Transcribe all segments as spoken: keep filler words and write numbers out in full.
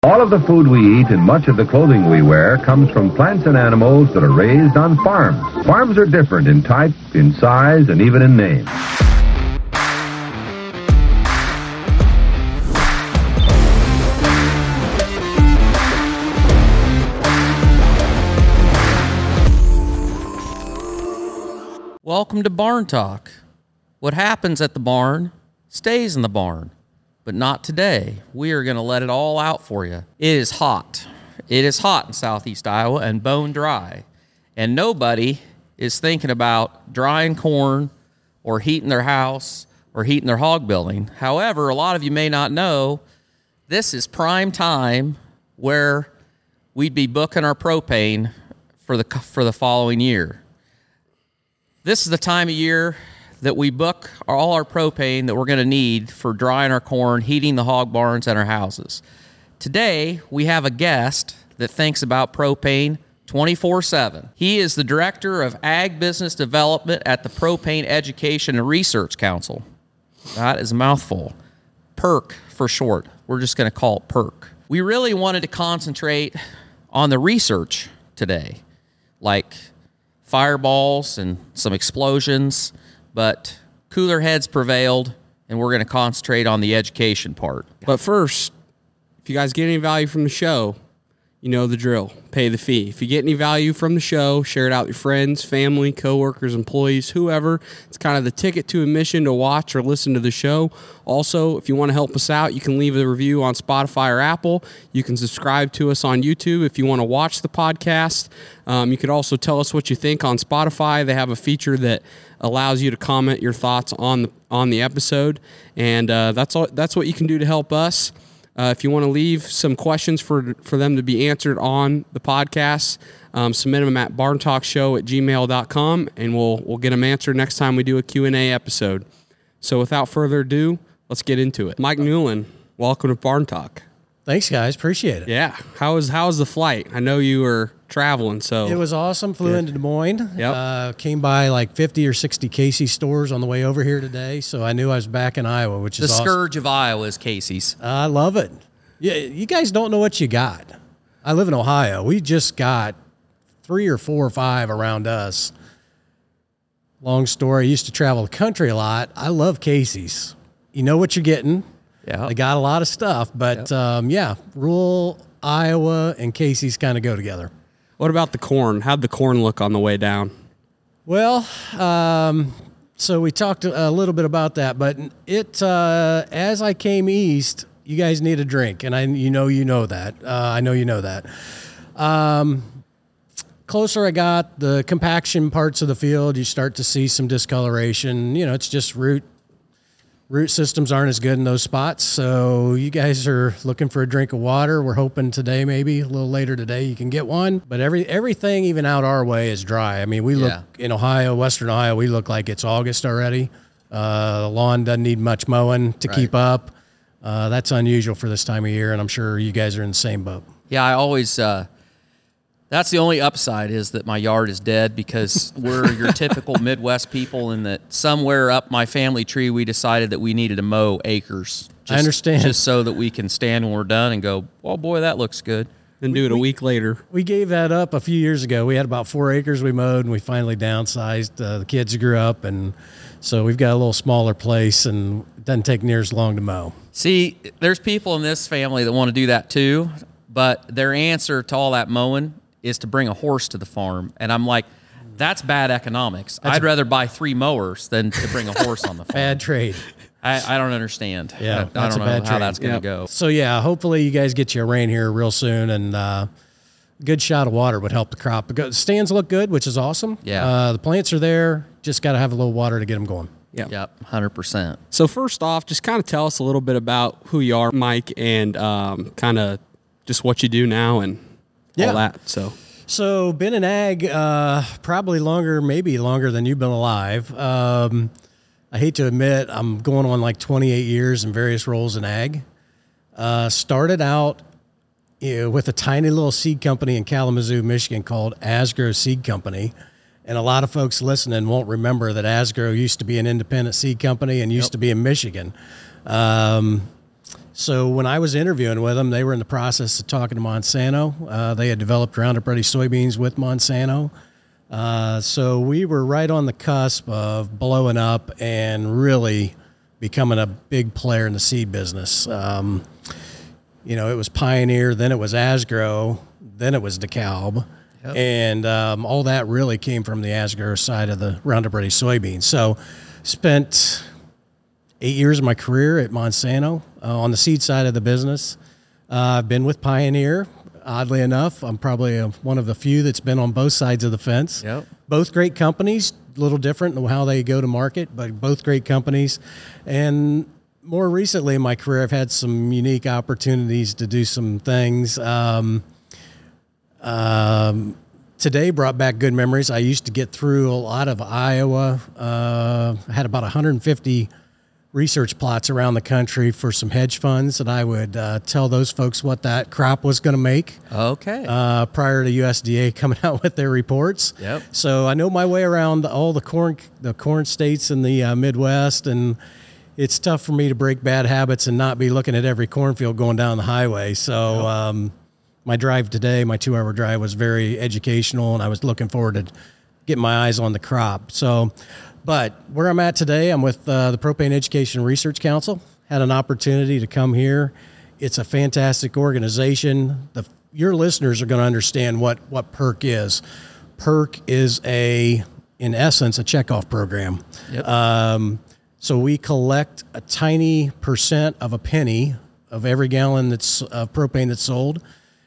All of the food we eat and much of the clothing we wear comes from plants and animals that are raised on farms. Farms are different in type, in size, and even in name. Welcome to Barn Talk. What happens at the barn stays in the barn. But not today. We are going to let it all out for you. It is hot. It is hot in southeast Iowa and bone dry. And nobody is thinking about drying corn or heating their house or heating their hog building. However, a lot of you may not know, this is prime time where we'd be booking our propane for the for the following year. This is the time of year that we book all our propane that we're going to need for drying our corn, heating the hog barns, and our houses. Today, we have a guest that thinks about propane twenty-four seven. He is the Director of Ag Business Development at the Propane Education and Research Council. That is a mouthful. PERC for short. We're just going to call it PERC. We really wanted to concentrate on the research today, like fireballs and some explosions, but cooler heads prevailed, and we're going to concentrate on the education part. But first, if you guys get any value from the show, you know the drill. Pay the fee. If you get any value from the show, share it out with your friends, family, coworkers, employees, whoever. It's kind of the ticket to admission to watch or listen to the show. Also, if you want to help us out, you can leave a review on Spotify or Apple. You can subscribe to us on YouTube if you want to watch the podcast. Um, you could also tell us what you think on Spotify. They have a feature that allows you to comment your thoughts on the on the episode, and uh, that's all. That's what you can do to help us. Uh, if you want to leave some questions for for them to be answered on the podcast, um, submit them at barn talk show at gmail dot com, and we'll we'll get them answered next time we do a Q and A episode. So without further ado, let's get into it. Mike Newland, welcome to Barn Talk. Thanks, guys. Appreciate it. Yeah. How was how was the flight? I know you were traveling, so it was awesome. Flew Good. into Des Moines. Yep. Uh, came by like fifty or sixty Casey's stores on the way over here today, so I knew I was back in Iowa, which The is awesome. scourge of Iowa is Casey's. Uh, I love it. Yeah, you guys don't know what you got. I live in Ohio. We just got three or four or five around us. Long story. I used to travel the country a lot. I love Casey's. You know what you're getting. Yeah. They got a lot of stuff, but Yep. um, yeah, rural Iowa and Casey's kind of go together. what about the corn? How'd the corn look on the way down? Well, um, so we talked a little bit about that, but it uh, as I came east, you guys need a drink, and I you know you know that. Uh, I know you know that. Um, closer I got, the compaction parts of the field, you start to see some discoloration. You know, it's just root. Root systems aren't as good in those spots, so you guys are looking for a drink of water. We're hoping today, maybe a little later today, you can get one. But every everything, even out our way, is dry. I mean, we look Yeah. in Ohio, Western Ohio, we look like it's August already. Uh, the lawn doesn't need much mowing to Right. keep up. Uh, that's unusual for this time of year, and I'm sure you guys are in the same boat. Yeah, I always, uh, that's the only upside is that my yard is dead because we're your typical Midwest people, and that somewhere up my family tree we decided that we needed to mow acres. Just, I understand. Just so that we can stand when we're done and go, oh boy, that looks good. And do it a week later. We gave that up a few years ago. We had about four acres we mowed, and we finally downsized. Uh, the kids grew up, and so we've got a little smaller place, and it doesn't take near as long to mow. See, there's people in this family that want to do that too, but their answer to all that mowing is to bring a horse to the farm. And I'm like, that's bad economics. That's I'd rather buy three mowers than to bring a horse on the farm. Bad trade. I, I don't understand. Yeah, I, I that's don't a know bad how trade. that's going to Yep. go. So, yeah, hopefully you guys get you a rain here real soon, and uh, a good shot of water would help the crop. Because stands look good, which is awesome. Yeah. Uh, the plants are there. Just got to have a little water to get them going. Yeah. Yep, one hundred percent. So first off, just kind of tell us a little bit about who you are, Mike, and um, kind of just what you do now and Yeah. all that. So So, been in ag uh, probably longer, maybe longer than you've been alive. Um, I hate to admit, I'm going on like twenty-eight years in various roles in ag. Uh, started out you know, with a tiny little seed company in Kalamazoo, Michigan called Asgrow Seed Company. And a lot of folks listening won't remember that Asgrow used to be an independent seed company and used Yep. to be in Michigan. Um, So when I was interviewing with them, they were in the process of talking to Monsanto. Uh, they had developed Roundup Ready soybeans with Monsanto. Uh, so we were right on the cusp of blowing up and really becoming a big player in the seed business. Um, you know, it was Pioneer, then it was Asgrow, then it was DeKalb. Yep. And um, all that really came from the Asgrow side of the Roundup Ready soybeans. So spent eight years of my career at Monsanto uh, on the seed side of the business. Uh, I've been with Pioneer. Oddly enough, I'm probably a, one of the few that's been on both sides of the fence. Yep. Both great companies, a little different in how they go to market, but both great companies. And more recently in my career, I've had some unique opportunities to do some things. Um, um, today brought back good memories. I used to get through a lot of Iowa. Uh, I had about one hundred fifty research plots around the country for some hedge funds, and I would uh, tell those folks what that crop was going to make. Okay. Uh, prior to U S D A coming out with their reports. Yep. So I know my way around all the corn, the corn states in the uh, Midwest, and it's tough for me to break bad habits and not be looking at every cornfield going down the highway. So yep. um, my drive today, my two-hour drive, was very educational, and I was looking forward to getting my eyes on the crop. So. But where I'm at today, I'm with uh, the Propane Education Research Council. Had an opportunity to come here. It's a fantastic organization. The, your listeners are going to understand what, what PERC is. PERC is a, in essence, a checkoff program. Yep. Um, so we collect a tiny percent of a penny of every gallon that's of propane that's sold,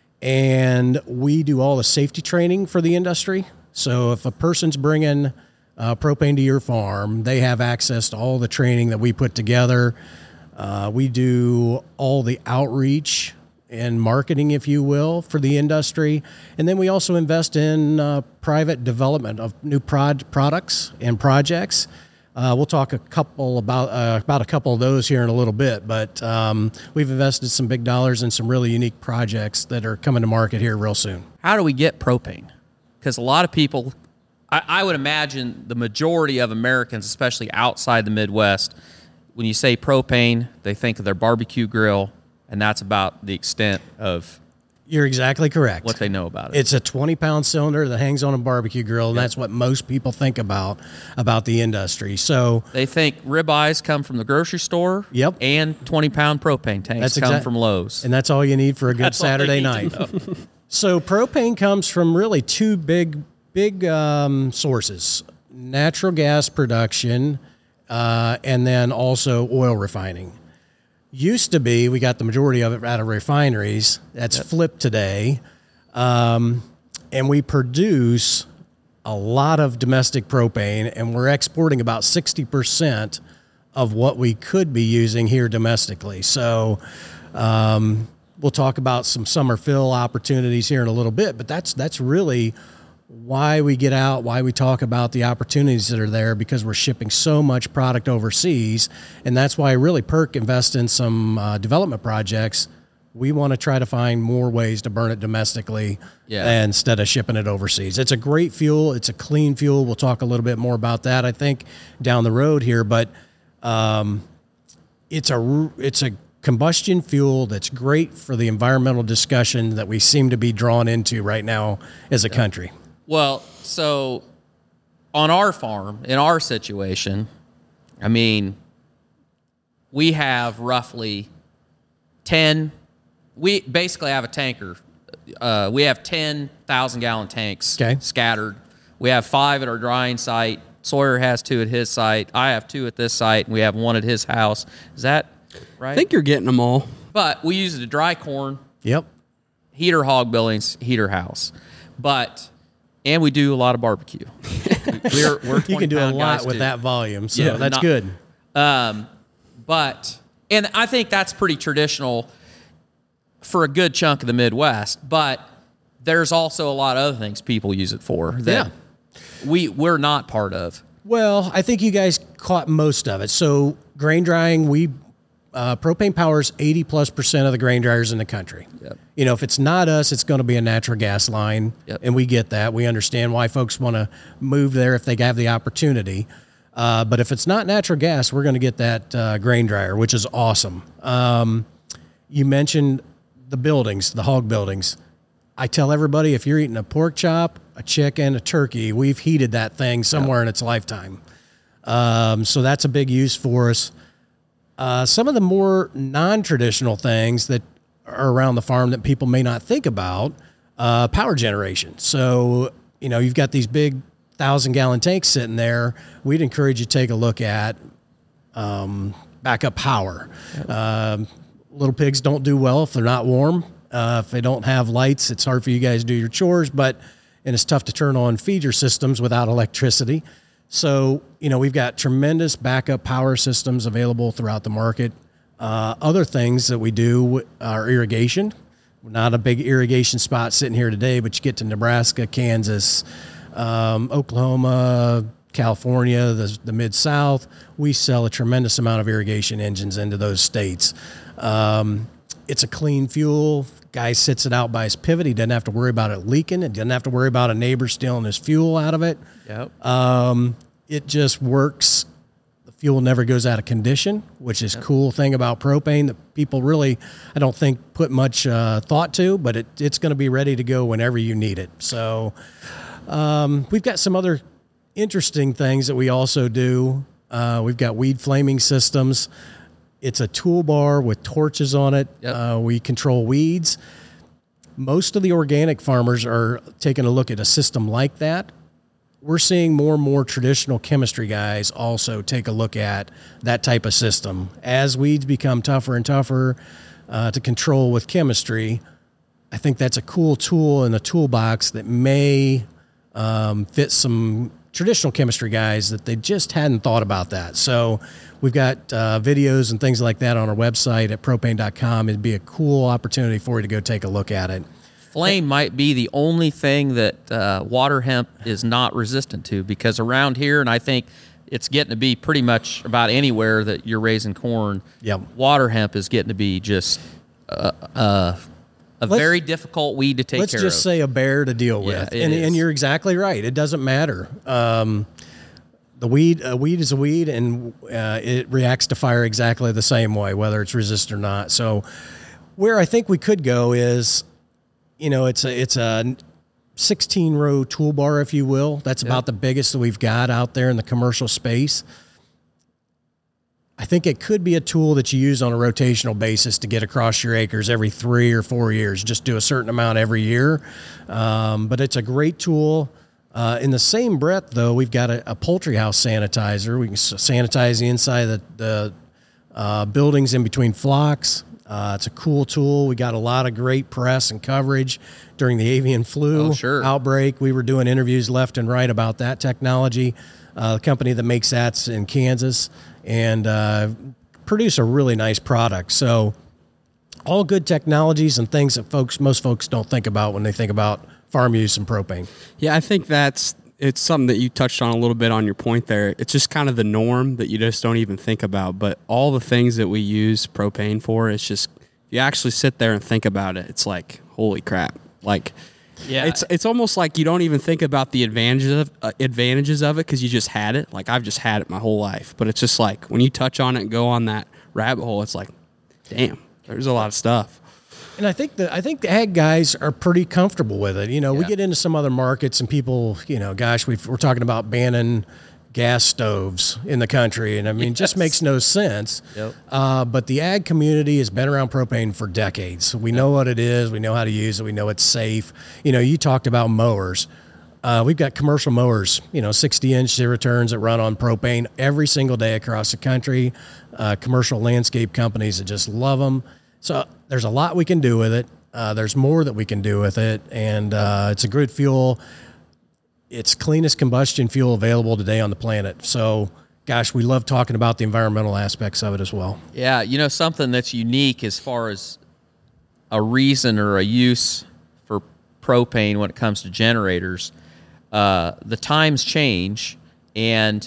and we do all the safety training for the industry. So if a person's bringing Uh, propane to your farm, they have access to all the training that we put together. Uh, we do all the outreach and marketing, if you will, for the industry. And then we also invest in uh, private development of new prod- products and projects. Uh, we'll talk a couple about uh, about a couple of those here in a little bit, but um, we've invested some big dollars in some really unique projects that are coming to market here real soon. How do we get propane? Because a lot of people, I, I would imagine the majority of Americans, especially outside the Midwest, when you say propane, they think of their barbecue grill, and that's about the extent of You're exactly correct. what they know about it. It's a twenty-pound cylinder that hangs on a barbecue grill, and Yep. that's what most people think about about the industry. So They think ribeyes come from the grocery store. Yep. And twenty-pound propane tanks That's come exact- from Lowe's. and that's all you need for a good That's all they Saturday need to night. know. So propane comes from really two big, big um, sources: natural gas production, uh, and then also oil refining. Used to be, we got the majority of it out of refineries. That's Yep. flipped today, um, and we produce a lot of domestic propane, and we're exporting about sixty percent of what we could be using here domestically. So. Um, We'll talk about some summer fill opportunities here in a little bit, but that's that's really why we get out, why we talk about the opportunities that are there, because we're shipping so much product overseas, and that's why really PERC invests in some uh, development projects. We want to try to find more ways to burn it domestically Yeah. instead of shipping it overseas. It's a great fuel. It's a clean fuel. We'll talk a little bit more about that, I think, down the road here, but um, it's a it's a combustion fuel that's great for the environmental discussion that we seem to be drawn into right now as a country. Well, so on our farm, in our situation, I mean, we have roughly ten, we basically have a tanker. Uh, we have ten thousand gallon tanks Okay. scattered. We have five at our drying site. Sawyer has two at his site. I have two at this site, and we have one at his house. Is that right? I think you're getting them all. But we use it to dry corn, Yep. heater hog buildings, heater house. But, and we do a lot of barbecue. we're, we're You can do a twenty-pound lot guys with too. that volume, so Yeah, that's not- good. Um, but, and I think that's pretty traditional for a good chunk of the Midwest. But there's also a lot of other things people use it for that we, we're not part of. Well, I think you guys caught most of it. So grain drying, we uh, propane powers eighty plus percent of the grain dryers in the country. Yep. You know, if it's not us, it's going to be a natural gas line, Yep. and we get that. We understand why folks want to move there if they have the opportunity. Uh, but if it's not natural gas, we're going to get that uh, grain dryer, which is awesome. Um, you mentioned the buildings, the hog buildings. I tell everybody, if you're eating a pork chop, a chicken, a turkey, we've heated that thing somewhere yep. in its lifetime. Um, so that's a big use for us. Uh, some of the more non-traditional things that are around the farm that people may not think about, uh, power generation. So, you know, you've got these big thousand gallon tanks sitting there. We'd encourage you to take a look at um, backup power. Yep. Um, little pigs don't do well if they're not warm. Uh, if they don't have lights, it's hard for you guys to do your chores, but, and it's tough to turn on feeder systems without electricity. So, you know, we've got tremendous backup power systems available throughout the market. Uh, other things that we do are irrigation. We're not a big irrigation spot sitting here today, but you get to Nebraska, Kansas, um, Oklahoma, California, the, the Mid-South. We sell a tremendous amount of irrigation engines into those states. Um, it's a clean fuel. Guy sits it out by his pivot. He doesn't have to worry about it leaking. He doesn't have to worry about a neighbor stealing his fuel out of it. Yep. Um, it just works. The fuel never goes out of condition, which is yep. cool thing about propane that people really, I don't think, put much uh, thought to, but it, it's going to be ready to go whenever you need it. So um, we've got some other interesting things that we also do. Uh, we've got weed flaming systems. It's a toolbar with torches on it. Yep. Uh, we control weeds. Most of the organic farmers are taking a look at a system like that. We're seeing more and more traditional chemistry guys also take a look at that type of system. As weeds become tougher and tougher uh, to control with chemistry, I think that's a cool tool in the toolbox that may um, fit some traditional chemistry guys that they just hadn't thought about that. So we've got uh, videos and things like that on our website at propane dot com. It'd be a cool opportunity for you to go take a look at it. Flame might be the only thing that uh, water hemp is not resistant to, because around here, and I think it's getting to be pretty much about anywhere that you're raising corn, yep. water hemp is getting to be just uh, uh, a let's, very difficult weed to take care of. Let's just say a bear to deal with. Yeah, and, is. and you're exactly right. It doesn't matter. Um, the weed, a weed is a weed, and uh, it reacts to fire exactly the same way, whether it's resistant or not. So where I think we could go is, you know, it's a it's a sixteen row toolbar, if you will. That's yep. about the biggest that we've got out there in the commercial space. I think it could be a tool that you use on a rotational basis to get across your acres every three or four years. Just do a certain amount every year. Um, but it's a great tool. Uh, in the same breath, though, we've got a, a poultry house sanitizer. We can sanitize the inside of the, the uh, buildings in between flocks. Uh, it's a cool tool. We got a lot of great press and coverage during the avian flu oh, sure. outbreak. We were doing interviews left and right about that technology. Uh, the company that makes that's in Kansas, and uh, produce a really nice product. So all good technologies and things that folks, most folks don't think about when they think about farm use and propane. Yeah, I think that's it's something that you touched on a little bit on your point there. It's just kind of the norm that you just don't even think about. But all the things that we use propane for, it's just, if you actually sit there and think about it, it's like, holy crap. Like, yeah, it's it's almost like you don't even think about the advantages of, uh, advantages of it because you just had it. Like, I've just had it my whole life. But it's just like, when you touch on it and go on that rabbit hole, it's like, damn, there's a lot of stuff. And I think the I think the ag guys are pretty comfortable with it. You know, yeah. we get into some other markets and people, you know, gosh, we've, we're talking about banning gas stoves in the country, and I mean, yes. just makes no sense. Yep. Uh, but the ag community has been around propane for decades. We yep. know what it is. We know how to use it. We know it's safe. You know, you talked about mowers. Uh, we've got commercial mowers, you know, sixty inch zero turns that run on propane every single day across the country. Uh, commercial landscape companies that just love them. So there's a lot we can do with it. Uh, there's more that we can do with it, and uh, it's a good fuel. It's cleanest combustion fuel available today on the planet. So, gosh, we love talking about the environmental aspects of it as well. Yeah, you know, something that's unique as far as a reason or a use for propane when it comes to generators, uh, the times change, and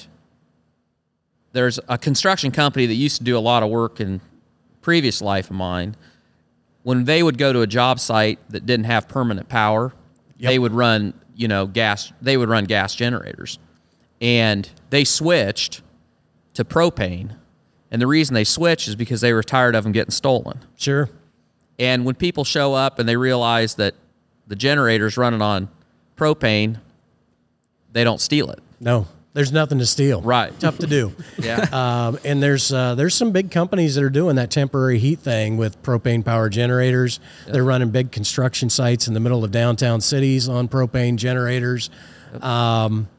there's a construction company that used to do a lot of work in previous life of mine. When they would go to a job site that didn't have permanent power, yep. they would run, you know, gas, they would run gas generators. And they switched to propane. And the reason they switched is because they were tired of them getting stolen. Sure. And when people show up and they realize that the generator's running on propane, they don't steal it. No, there's nothing to steal. Right. Tough to do. Yeah. Um, and there's uh, there's some big companies that are doing that temporary heat thing with propane power generators. Yep. They're running big construction sites in the middle of downtown cities on propane generators. Yep. Um,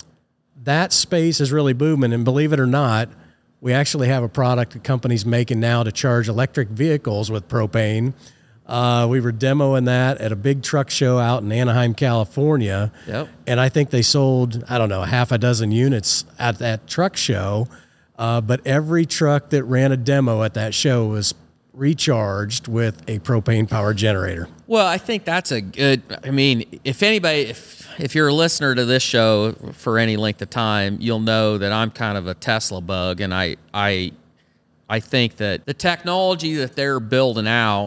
that space is really booming. And believe it or not, we actually have a product the company's making now to charge electric vehicles with propane. Uh, we were demoing that at a big truck show out in Anaheim, California. Yep. And I think they sold, I don't know, half a dozen units at that truck show. Uh, but every truck that ran a demo at that show was recharged with a propane power generator. Well, I think that's a good, I mean, if anybody, if, if you're a listener to this show for any length of time, you'll know that I'm kind of a Tesla bug. And I, I, I think that the technology that they're building out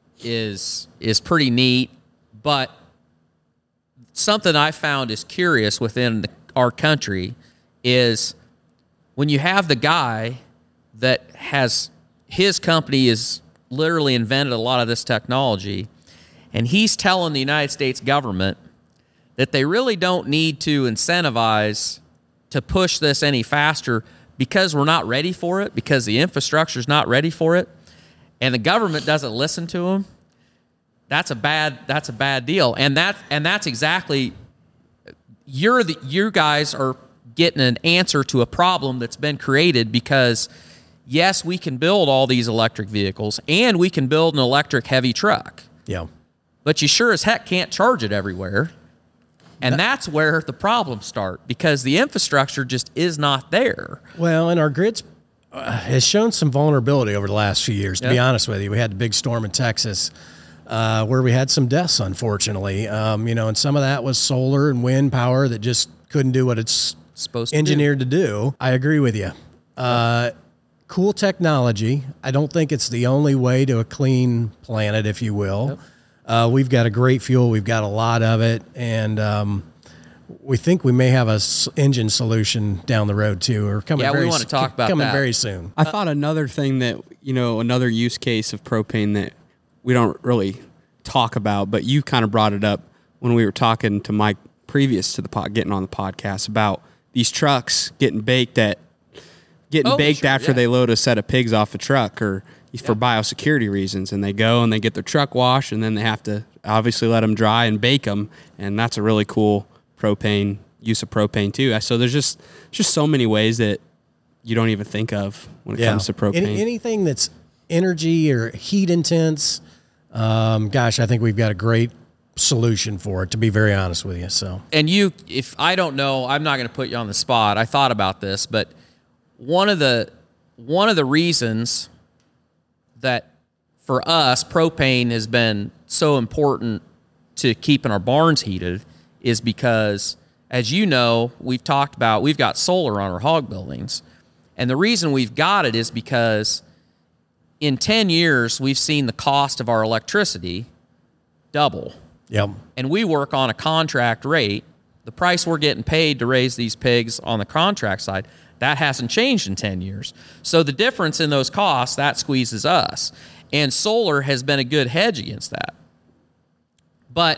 is is pretty neat, but something I found is curious within the, our country is when you have the guy that has his company is literally invented a lot of this technology, and he's telling the United States government that they really don't need to incentivize to push this any faster because we're not ready for it, because the infrastructure's not ready for it, and the government doesn't listen to them. That's a bad. That's a bad deal, and that and that's exactly. You're the you guys are getting an answer to a problem that's been created because, yes, we can build all these electric vehicles and we can build an electric heavy truck. Yeah, but you sure as heck can't charge it everywhere, and that, that's where the problems start because the infrastructure just is not there. Well, and our grids uh, has shown some vulnerability over the last few years. To yep. be honest with you, we had the big storm in Texas. Uh, where we had some deaths, unfortunately, um, you know, and some of that was solar and wind power that just couldn't do what it's supposed to engineered do. to do. I agree with you. Uh, cool technology. I don't think it's the only way to a clean planet, if you will. Yep. Uh, we've got a great fuel. We've got a lot of it, and um, we think we may have a s- engine solution down the road too, or coming. Yeah, very we want to talk s- about coming that. very soon. I thought another thing that, you know, another use case of propane that we don't really talk about, but you kind of brought it up when we were talking to Mike previous to the pod, getting on the podcast about these trucks getting baked at getting oh, baked sure, after yeah. they load a set of pigs off a truck or for yeah. biosecurity reasons, and they go and they get their truck washed, and then they have to obviously let them dry and bake them, and that's a really cool propane use of propane too. So there's just just so many ways that you don't even think of when it yeah. comes to propane. Any, anything that's energy or heat intense. Um, gosh, I think we've got a great solution for it, to be very honest with you. So, and you, if I don't know, I'm not going to put you on the spot. I thought about this, but one of the one of the reasons that for us propane has been so important to keeping our barns heated is because, as you know, we've talked about we've got solar on our hog buildings, and the reason we've got it is because in ten years, we've seen the cost of our electricity double. Yep. And we work on a contract rate. The price we're getting paid to raise these pigs on the contract side, that hasn't changed in ten years. So the difference in those costs, that squeezes us. And solar has been a good hedge against that. But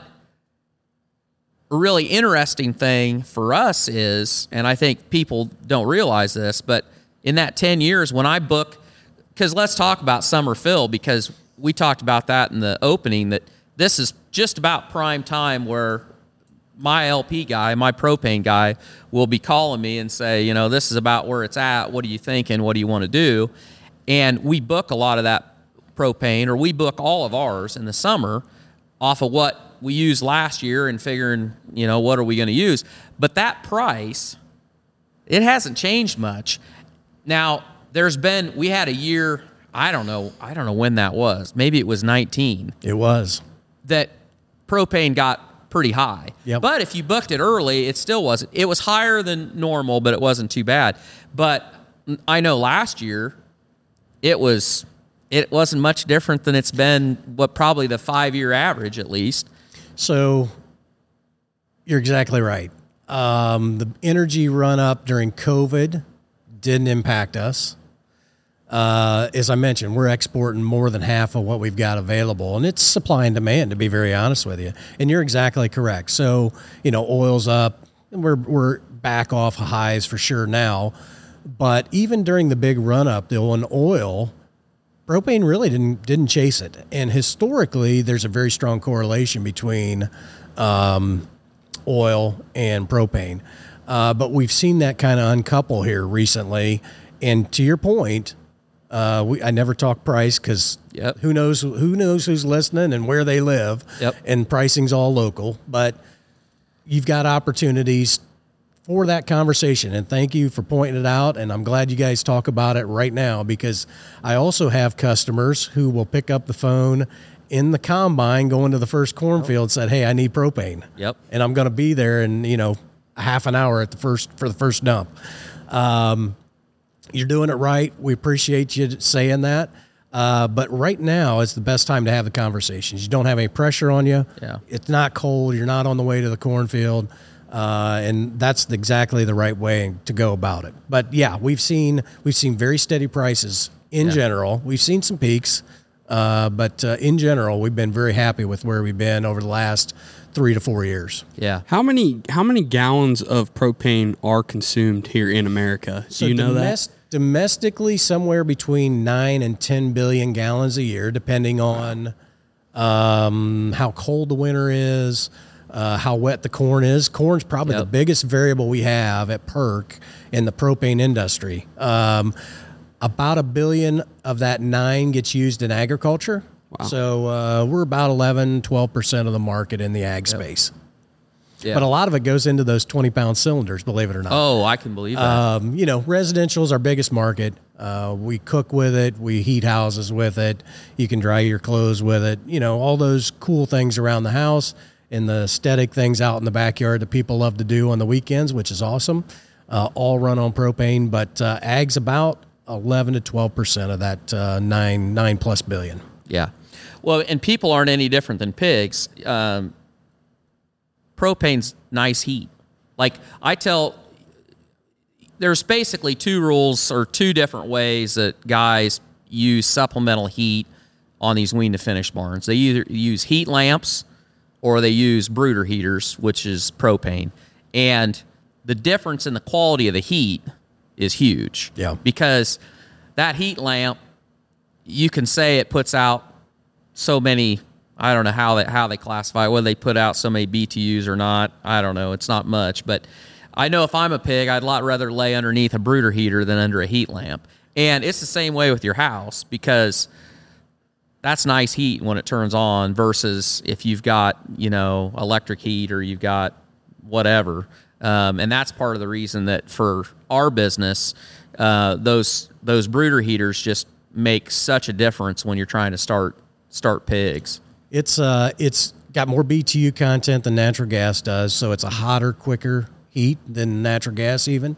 a really interesting thing for us is, and I think people don't realize this, but in that ten years, when I book, because let's talk about summer fill, because we talked about that in the opening, that this is just about prime time where my L P guy, my propane guy, will be calling me and say, you know, this is about where it's at. What are you thinking? What do you want to do? And we book a lot of that propane, or we book all of ours in the summer off of what we used last year and figuring, you know, what are we going to use? But that price, it hasn't changed much. Now, there's been, we had a year, I don't know, I don't know when that was. Maybe it was nineteen. It was. That propane got pretty high. Yep. But if you booked it early, it still wasn't. It was higher than normal, but it wasn't too bad. But I know last year, it was, it wasn't much different than it's been, what, probably the five-year average at least. So you're exactly right. Um, the energy run up during COVID didn't impact us. Uh, as I mentioned, we're exporting more than half of what we've got available, and it's supply and demand, to be very honest with you. And you're exactly correct. So, you know, oil's up, and we're we're back off highs for sure now. But even during the big run up, though, in oil, propane really didn't didn't chase it. And historically, there's a very strong correlation between um, oil and propane. Uh, but we've seen that kind of uncouple here recently. And to your point, Uh, we, I never talk price because Yep. who knows who knows who's listening and where they live. Yep. And pricing's all local, but you've got opportunities for that conversation. And thank you for pointing it out. And I'm glad you guys talk about it right now, because I also have customers who will pick up the phone in the combine going to the first cornfield and said, "Hey, I need propane." Yep. And I'm going to be there in, you know, a half an hour at the first for the first dump. Um, You're doing it right. We appreciate you saying that. Uh, but right now is the best time to have the conversations. You don't have any pressure on you. Yeah. It's not cold. You're not on the way to the cornfield. Uh, and that's exactly the right way to go about it. But yeah, we've seen we've seen very steady prices in Yeah. general. We've seen some peaks, uh, but uh, in general, we've been very happy with where we've been over the last three to four years. Yeah. How many how many gallons of propane are consumed here in America? Do So you know domes- that? Domestically, somewhere between nine and ten billion gallons a year, depending on um, how cold the winter is, uh, how wet the corn is. Corn's probably Yep. the biggest variable we have at PERC in the propane industry. Um, about a billion of that nine gets used in agriculture. Wow. So uh, we're about eleven, twelve percent of the market in the ag space. Yeah. But a lot of it goes into those twenty pound cylinders, believe it or not. Oh, I can believe that. Um, you know, residential is our biggest market. Uh, we cook with it. We heat houses with it. You can dry your clothes with it. You know, all those cool things around the house and the aesthetic things out in the backyard that people love to do on the weekends, which is awesome. Uh, all run on propane, but uh, ag's about eleven to twelve percent of that uh, nine, nine plus billion. Yeah. Well, and people aren't any different than pigs. Um, propane's nice heat. Like I tell, there's basically two rules or two different ways that guys use supplemental heat on these wean to finish barns. They either use heat lamps or they use brooder heaters, which is propane. And the difference in the quality of the heat is huge. Yeah. Because that heat lamp, you can say it puts out so many, I don't know how they, how they classify it, whether they put out so many B T Us or not. I don't know. It's not much. But I know if I'm a pig, I'd a lot rather lay underneath a brooder heater than under a heat lamp. And it's the same way with your house, because that's nice heat when it turns on versus if you've got, you know, electric heat or you've got whatever. Um, and that's part of the reason that for our business, uh, those those brooder heaters just make such a difference when you're trying to start start pigs. It's uh, it's got more B T U content than natural gas does, so it's a hotter, quicker heat than natural gas even.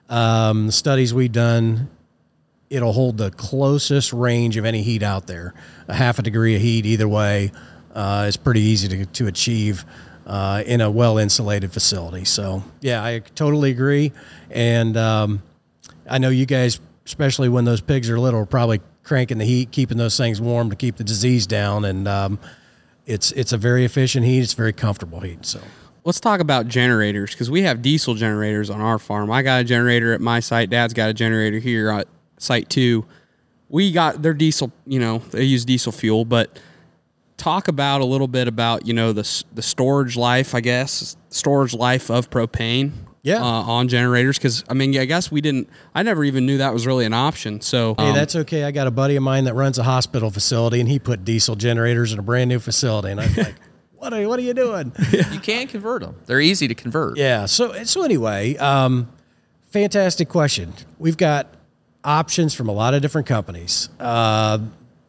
Um, the studies we've done, it'll hold the closest range of any heat out there. A half a degree of heat either way uh, is pretty easy to, to achieve uh, in a well-insulated facility. So, yeah, I totally agree. And um, I know you guys, especially when those pigs are little, are probably cranking the heat, keeping those things warm to keep the disease down. And um, it's it's a very efficient heat. It's very comfortable heat. So Let's talk about generators, because we have diesel generators on our farm. I got a generator at my site. Dad's got a generator here at site two. We got their diesel, you know, they use diesel fuel, but talk about a little bit about, you know, the the storage life, I guess, storage life of propane. Yeah. Uh, on generators, because I mean, I guess we didn't. I never even knew that was really an option. So Hey, um, that's okay. I got a buddy of mine that runs a hospital facility, and he put diesel generators in a brand new facility. And I was like, what are, what are you doing? You can convert them. They're easy to convert. Yeah. So, so anyway, um, fantastic question. We've got options from a lot of different companies. Uh,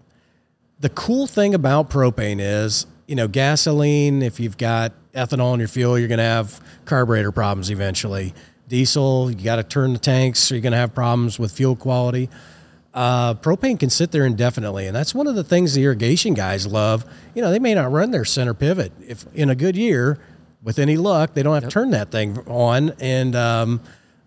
the cool thing about propane is, you know, gasoline, if you've got ethanol in your fuel, you're going to have carburetor problems eventually. Diesel, you got to turn the tanks, so you're going to have problems with fuel quality. Uh, propane can sit there indefinitely, and that's one of the things the irrigation guys love. You know, they may not run their center pivot. If in a good year, with any luck, they don't have to turn that thing on, and um,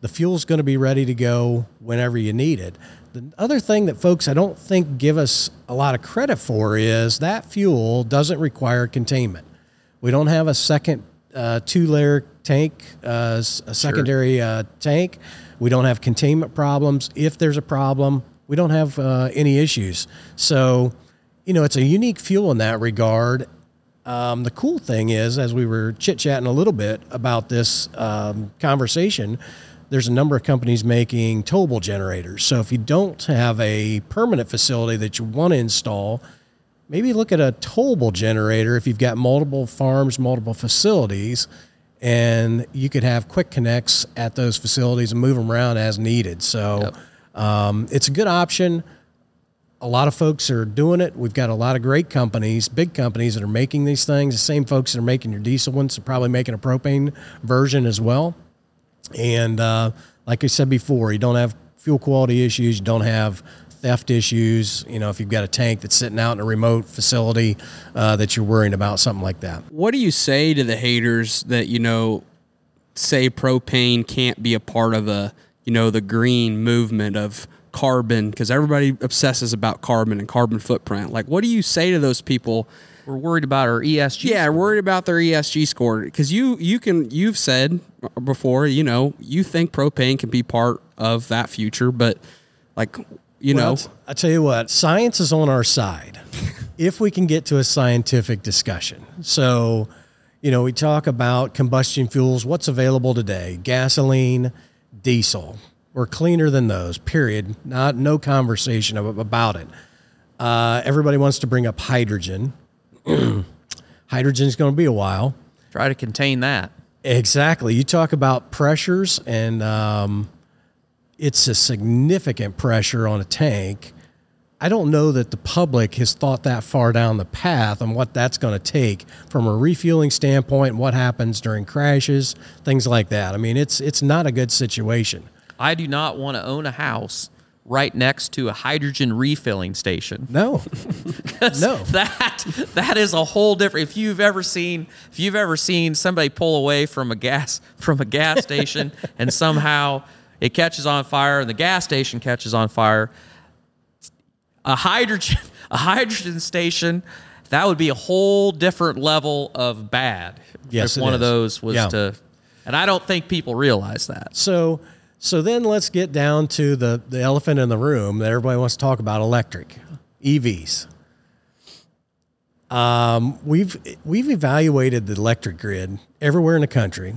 The fuel's going to be ready to go whenever you need it. The other thing that folks I don't think give us a lot of credit for is that fuel doesn't require containment. We don't have a second uh, two-layer tank, uh, a secondary sure. uh, tank. We don't have containment problems. If there's a problem, we don't have uh, any issues. So, you know, it's a unique fuel in that regard. Um, the cool thing is, as we were chit-chatting a little bit about this um, conversation, there's a number of companies making towable generators. So if you don't have a permanent facility that you want to install, maybe look at a towable generator if you've got multiple farms, multiple facilities, and you could have quick connects at those facilities and move them around as needed. So yep. um, it's a good option. A lot of folks are doing it. We've got a lot of great companies, big companies that are making these things. The same folks that are making your diesel ones are probably making a propane version as well. And uh, like I said before, you don't have fuel quality issues. You don't have theft issues. You know, if you've got a tank that's sitting out in a remote facility uh, that you're worrying about, something like that. What do you say to the haters that, you know, say propane can't be a part of the, you know, the green movement of carbon? Because everybody obsesses about carbon and carbon footprint. Like, what do you say to those people? We're worried about our E S G. Yeah, score. worried about their E S G score. Because you, you can, you've said before, you know, you think propane can be part of that future, but like, you well, know. I tell you what, science is on our side if we can get to a scientific discussion. So, you know, we talk about combustion fuels, what's available today, gasoline, diesel. We're cleaner than those, period. Not no conversation about it. Uh, everybody wants to bring up hydrogen. Hydrogen is going to be a while. Try to contain that. Exactly. You talk about pressures, and um, it's a significant pressure on a tank. I don't know that the public has thought that far down the path on what that's going to take from a refueling standpoint, what happens during crashes, things like that. I mean, it's it's not a good situation. I do not want to own a house right next to a hydrogen refilling station. No, no. That that is a whole different. If you've ever seen, if you've ever seen somebody pull away from a gas from a gas station and somehow it catches on fire and the gas station catches on fire, a hydrogen a hydrogen station, that would be a whole different level of bad. Yes, if one is. of those was yeah. to, and I don't think people realize that. So. So then let's get down to the, the elephant in the room that everybody wants to talk about, electric, E Vs. Um, we've we've evaluated the electric grid everywhere in the country,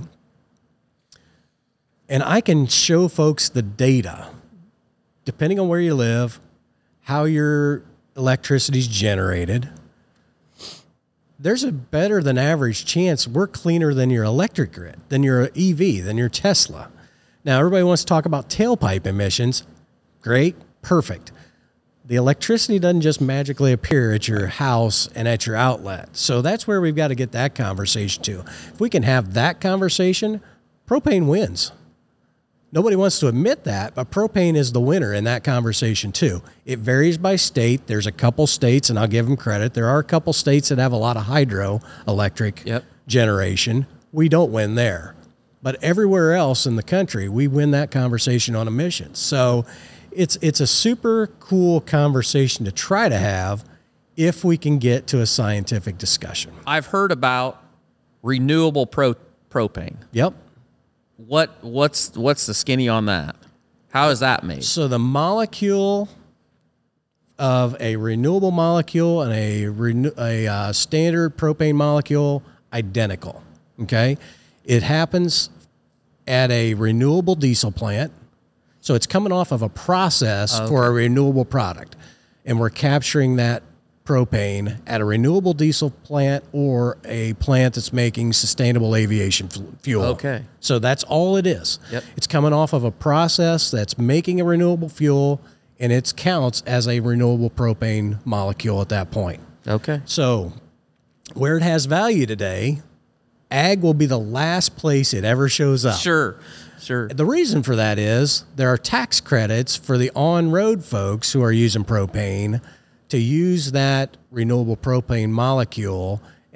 and I can show folks the data, depending on where you live, how your electricity is generated. There's a better than average chance we're cleaner than your electric grid, than your E V, than your Tesla. Now, everybody wants to talk about tailpipe emissions. Great, perfect. The electricity doesn't just magically appear at your house and at your outlet. So that's where we've got to get that conversation to. If we can have that conversation, propane wins. Nobody wants to admit that, but propane is the winner in that conversation too. It varies by state. There's a couple states, and I'll give them credit. There are a couple states that have a lot of hydroelectric yep. generation. We don't win there. But everywhere else in the country, we win that conversation on emissions. So it's it's a super cool conversation to try to have if we can get to a scientific discussion. I've heard about renewable pro- propane. Yep. What what's what's the skinny on that? How is that made? So the molecule of a renewable molecule and a renew, a uh, standard propane molecule identical. Okay. It happens at a renewable diesel plant. So it's coming off of a process okay. for a renewable product. And we're capturing that propane at a renewable diesel plant or a plant that's making sustainable aviation fuel. Okay. So that's all it is. Yep. It's coming off of a process that's making a renewable fuel, and it counts as a renewable propane molecule at that point. Okay. So where it has value today, ag will be the last place it ever shows up. Sure, sure. The reason for that is there are tax credits for the on-road folks who are using propane to use that renewable propane molecule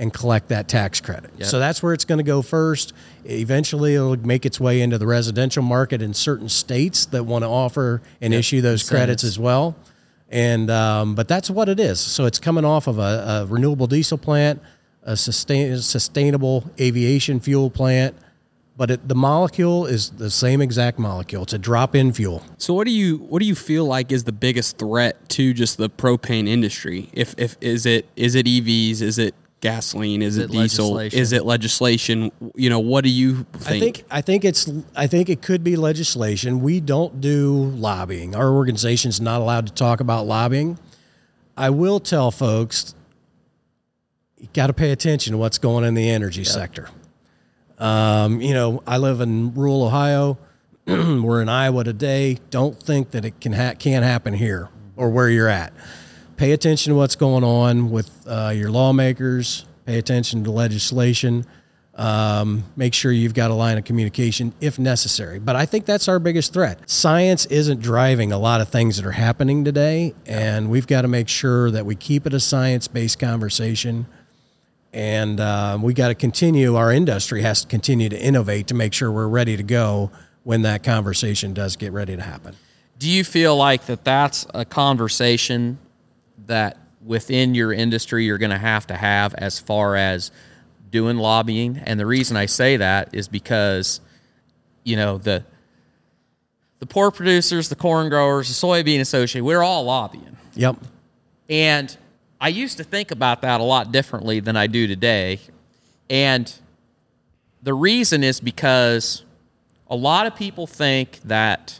and collect that tax credit. Yep. So that's where it's going to go first. Eventually, it'll make its way into the residential market in certain states that want to offer and Yep. issue those Incentives. credits as well. And um, but that's what it is. So it's coming off of a, a renewable diesel plant, a sustain, sustainable aviation fuel plant, but it, the molecule is the same exact molecule. It's a drop-in fuel. So what do you what do you feel like is the biggest threat to just the propane industry? If if is it is it E Vs? Is it gasoline? Is, Is it, it diesel? legislation? Is it legislation? You know, what do you think? I think I think it's I think it could be legislation. We don't do lobbying. Our organization's not allowed to talk about lobbying. I will tell folks, you got to pay attention to what's going on in the energy sector. Um, you know, I live in rural Ohio. We're in Iowa today. Don't think that it can ha- can't happen here or where you're at. Pay attention to what's going on with uh, your lawmakers. Pay attention to legislation. Um, make sure you've got a line of communication if necessary. But I think that's our biggest threat. Science isn't driving a lot of things that are happening today, and we've got to make sure that we keep it a science-based conversation. And uh, we got to continue, our industry has to continue to innovate to make sure we're ready to go when that conversation does get ready to happen. Do you feel like that that's a conversation that within your industry you're going to have to have as far as doing lobbying? And the reason I say that is because, you know, the the pork producers, the corn growers, the soybean association, we're all lobbying. Yep. And I used to think about that a lot differently than I do today. And the reason is because a lot of people think that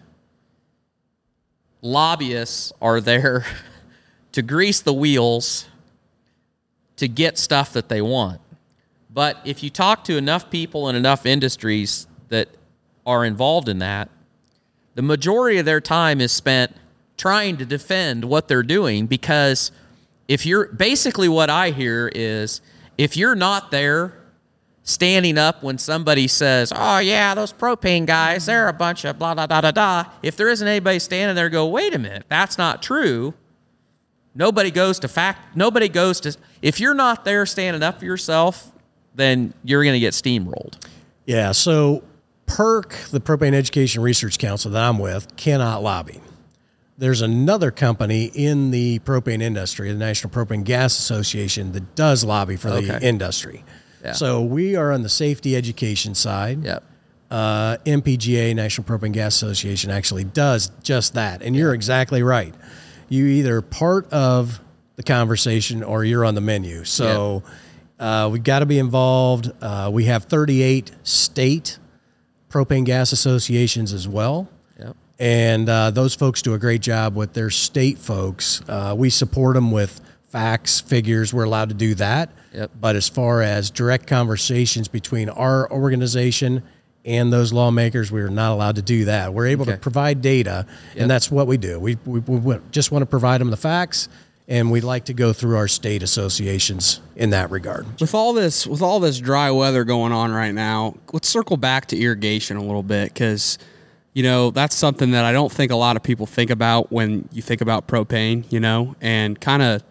lobbyists are there to grease the wheels to get stuff that they want. But if you talk to enough people in enough industries that are involved in that, the majority of their time is spent trying to defend what they're doing, because if you're basically what I hear is if you're not there standing up when somebody says, oh yeah, those propane guys, they're a bunch of blah, blah, blah, blah, blah. If there isn't anybody standing there go, wait a minute, that's not true. Nobody goes to fact, nobody goes to, if you're not there standing up for yourself, then you're going to get steamrolled. Yeah, so PERC, the Propane Education Research Council that I'm with, cannot lobby. There's another company in the propane industry, the National Propane Gas Association, that does lobby for the Okay. industry. Yeah. So we are on the safety education side. Yep. Uh, M P G A, National Propane Gas Association, actually does just that. And you're exactly right. You either part of the conversation or you're on the menu. So uh, we've got to be involved. Uh, we have thirty-eight state propane gas associations as well. Yep. And uh, those folks do a great job with their state folks. Uh, we support them with facts, figures. We're allowed to do that. Yep. But as far as direct conversations between our organization and those lawmakers, we are not allowed to do that. We're able Okay. to provide data, Yep. and that's what we do. We, we, we just want to provide them the facts, and we like to go through our state associations in that regard. With all this, with all this dry weather going on right now, let's circle back to irrigation a little bit, because, you know, that's something that I don't think a lot of people think about when you think about propane, you know, and kind of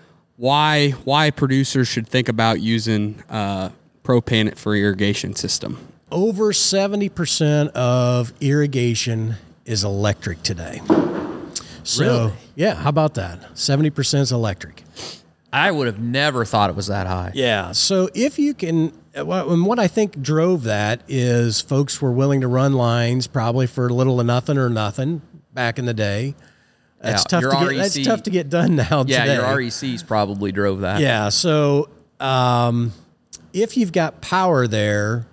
why why producers should think about using uh, propane for irrigation system. Over seventy percent of irrigation is electric today. So, Really? yeah, how about that? seventy percent is electric. I would have never thought it was that high. Yeah. So if you can, well, and what I think drove that is folks were willing to run lines probably for little to nothing or nothing back in the day. That's Yeah, tough your to get. R E C That's tough to get done now. Yeah, today. your R E Cs probably drove that. Yeah. So um, if you've got power there,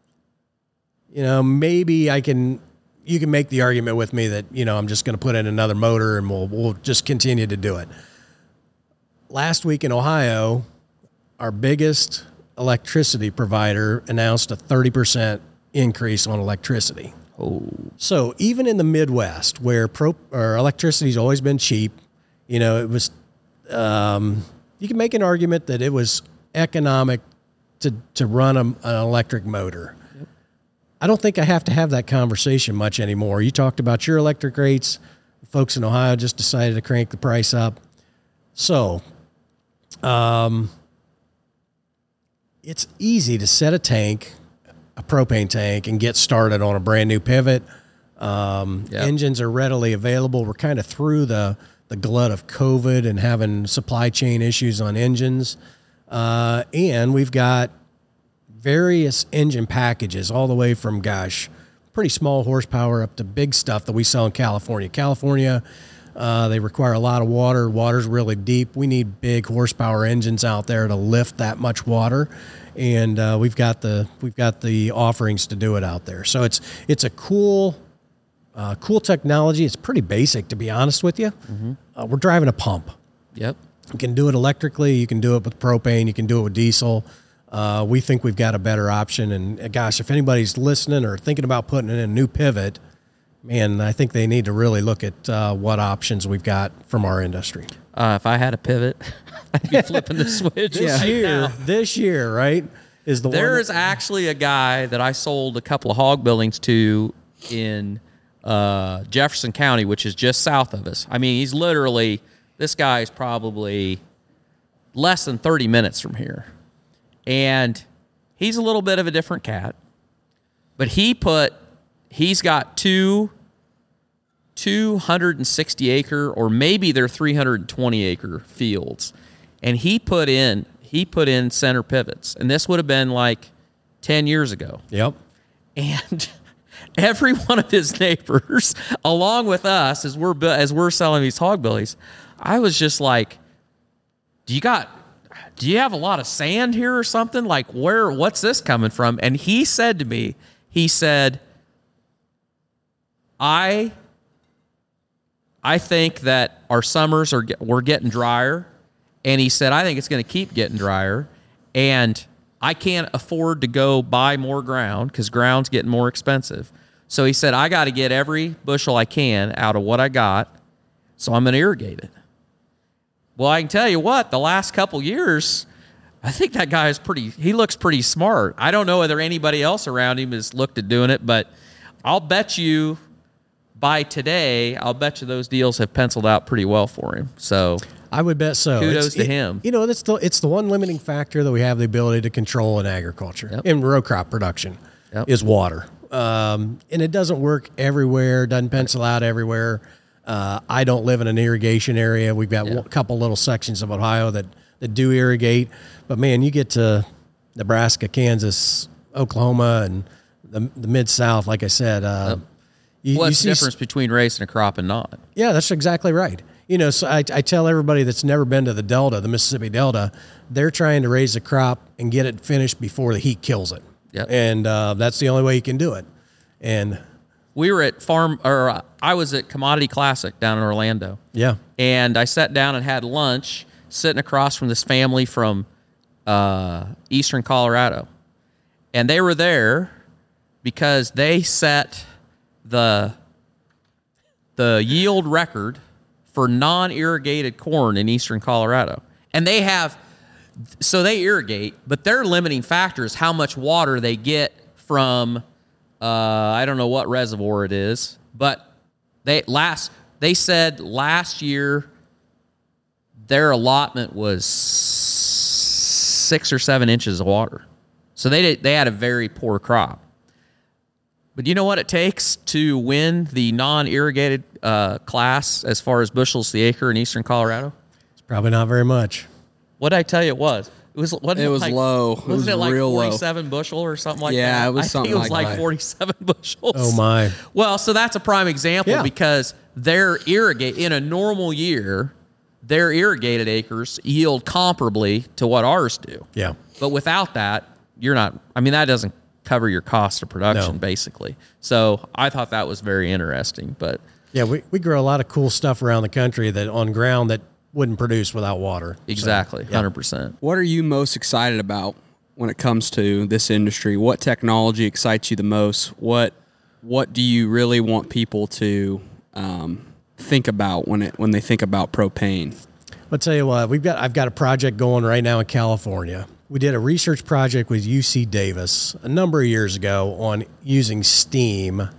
you know, maybe I can. You can make the argument with me that, you know, I'm just going to put in another motor and we'll we'll just continue to do it. Last week in Ohio, our biggest electricity provider announced a thirty percent increase on electricity. Oh, So even in the Midwest, where pro, or electricity's always been cheap, you know, it was, um, you can make an argument that it was economic to, to run a, an electric motor. Yep. I don't think I have to have that conversation much anymore. You talked about your electric rates. Folks in Ohio just decided to crank the price up. So, um, it's easy to set a tank, a propane tank, and get started on a brand new pivot. Um, Yep. Engines are readily available. We're kind of through the, the glut of COVID and having supply chain issues on engines. Uh, and we've got various engine packages all the way from, gosh, pretty small horsepower up to big stuff that we sell in California. California, uh, they require a lot of water. Water's really deep. We need big horsepower engines out there to lift that much water. And uh, we've got the we've got the offerings to do it out there. So it's it's a cool uh, cool technology. It's pretty basic, to be honest with you. Mm-hmm. Uh, we're driving a pump. Yep. You can do it electrically. You can do it with propane. You can do it with diesel. Uh, we think we've got a better option. And uh, gosh, if anybody's listening or thinking about putting in a new pivot, man, I think they need to really look at uh, what options we've got from our industry. Uh, if I had a pivot, I'd be flipping the switch. This right year, now. this year, right, is the There one. is actually a guy that I sold a couple of hog buildings to in uh, Jefferson County, which is just south of us. I mean, he's literally, this guy is probably less than thirty minutes from here. And he's a little bit of a different cat. But he put, he's got two two hundred sixty acre, or maybe they're three hundred twenty acre fields. And he put in, he put in center pivots. And this would have been like ten years ago. Yep. And every one of his neighbors, along with us, as we're bu- as we're selling these hog bellies, I was just like, "Do you got? Do you have a lot of sand here or something? Like, where? What's this coming from?" And he said to me, he said, "I, I think that our summers are get, we're getting drier," and he said, "I think it's going to keep getting drier, and I can't afford to go buy more ground because ground's getting more expensive." So he said, "I got to get every bushel I can out of what I got, so I'm going to irrigate it." Well, I can tell you what, the last couple years, I think that guy is pretty, he looks pretty smart. I don't know whether anybody else around him has looked at doing it, but I'll bet you by today, I'll bet you those deals have penciled out pretty well for him. So I would bet so. Kudos It's- to it- him. You know, it's the it's the one limiting factor that we have the ability to control in agriculture, Yep. in row crop production, Yep. is water. Um, and it doesn't work everywhere, doesn't pencil out everywhere. Uh, I don't live in an irrigation area. We've got Yeah. a couple little sections of Ohio that, that do irrigate. But, man, you get to Nebraska, Kansas, Oklahoma, and the, the Mid-South, like I said. Uh, Yep. you, you what's see the s- difference between raising a crop and not? Yeah, that's exactly right. You know, so I, I tell everybody that's never been to the Delta, the Mississippi Delta, they're trying to raise a crop and get it finished before the heat kills it. Yep. And uh, that's the only way you can do it. And We were at farm, or uh, I was at Commodity Classic down in Orlando. yeah, And I sat down and had lunch sitting across from this family from uh, eastern Colorado. And they were there because they set the the yield record for non-irrigated corn in eastern Colorado. And they have, so they irrigate, but their limiting factor is how much water they get from, uh, I don't know what reservoir it is, but they last they said last year their allotment was six or seven inches of water. So they did, they had a very poor crop. But you know what it takes to win the non-irrigated uh, class as far as bushels the acre in eastern Colorado? it's probably not very much. What did I tell you it was? It was, wasn't It was like, low. It Wasn't was it like real low. forty-seven bushel or something like Yeah, that? it was I something think it was like like that. forty-seven bushels. Oh, my. Well, so that's a prime example Yeah. because their irrigate in a normal year, their irrigated acres yield comparably to what ours do. Yeah. But without that, you're not, I mean, that doesn't cover your cost of production, No. basically. So I thought that was very interesting. But Yeah, we, we grow a lot of cool stuff around the country that on ground that wouldn't produce without water. So, exactly, yeah. one hundred percent. What are you most excited about when it comes to this industry? What technology excites you the most? What What do you really want people to um, think about when it when they think about propane? I'll tell you what, we've got I've got a project going right now in California. We did a research project with U C Davis a number of years ago on using steam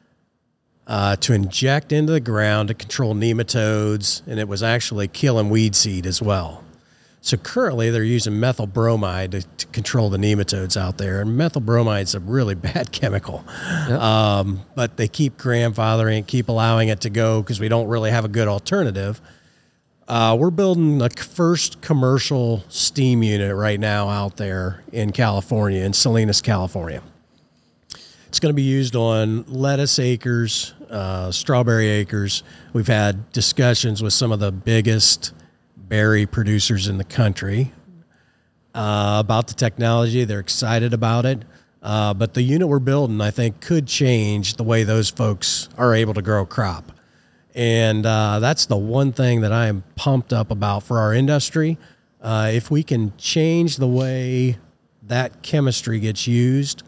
uh, to inject into the ground to control nematodes, and it was actually killing weed seed as well. So currently they're using methyl bromide to, to control the nematodes out there. And methyl bromide's a really bad chemical. Yep. Um, but they keep grandfathering it, keep allowing it to go because we don't really have a good alternative. Uh, we're building the first commercial steam unit right now out there in California, in Salinas, California. It's going to be used on lettuce acres, uh, strawberry acres. We've had discussions with some of the biggest berry producers in the country uh, about the technology. They're excited about it. Uh, but the unit we're building, I think, could change the way those folks are able to grow crop. And uh, that's the one thing that I am pumped up about for our industry. Uh, if we can change the way that chemistry gets used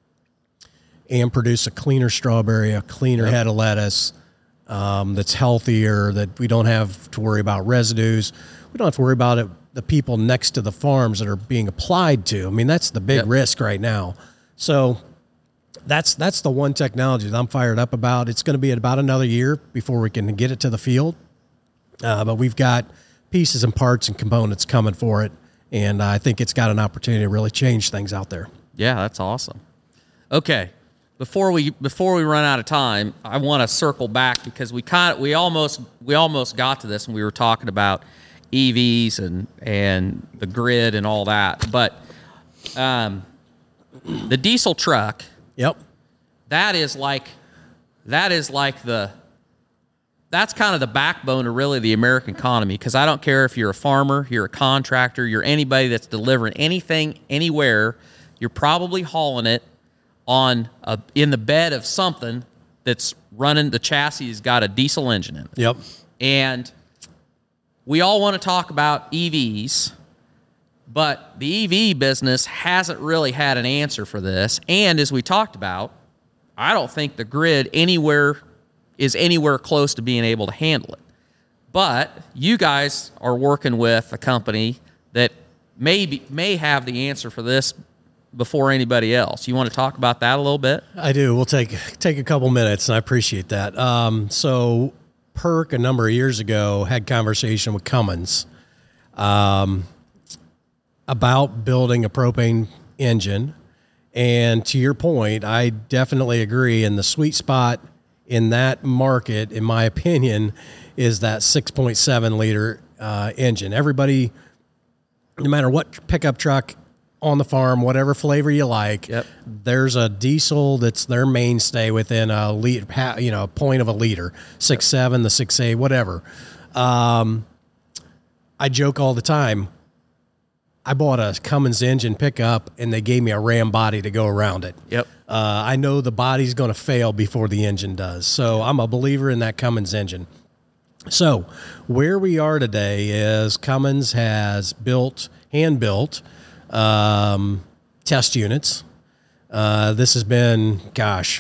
and produce a cleaner strawberry, a cleaner yep. head of lettuce, Um, that's healthier, that we don't have to worry about residues. We don't have to worry about it, the people next to the farms that are being applied to. I mean, that's the big yep. risk right now. So that's that's the one technology that I'm fired up about. It's going to be about another year before we can get it to the field. Uh, but we've got pieces and parts and components coming for it. And I think it's got an opportunity to really change things out there. Yeah, that's awesome. Okay. Before we before we run out of time, I want to circle back because we kind of, we almost we almost got to this when we were talking about E Vs and and the grid and all that. But um, the diesel truck, yep, that is like that is like the that's kind of the backbone of really the American economy. Because I don't care if you're a farmer, you're a contractor, you're anybody that's delivering anything anywhere, you're probably hauling it on a, in the bed of something that's running, the chassis has got a diesel engine in it. Yep. And we all want to talk about E Vs, but the E V business hasn't really had an answer for this. And as we talked about, I don't think the grid anywhere is anywhere close to being able to handle it. But you guys are working with a company that maybe may have the answer for this before anybody else. You want to talk about that a little bit? I do. We'll take take a couple minutes, and I appreciate that. Um, so Perk, a number of years ago, had conversation with Cummins um, about building a propane engine. And to your point, I definitely agree. And the sweet spot in that market, in my opinion, is that six point seven liter uh, engine. Everybody, no matter what pickup truck on the farm, whatever flavor you like, yep. there's a diesel that's their mainstay within a liter, you know, a point of a liter, six, yep. seven, the six, eight, whatever. Um, I joke all the time. I bought a Cummins engine pickup and they gave me a Ram body to go around it. Yep. Uh, I know the body's going to fail before the engine does. So I'm a believer in that Cummins engine. So where we are today is Cummins has built, hand built, Um, test units. Uh, this has been, gosh,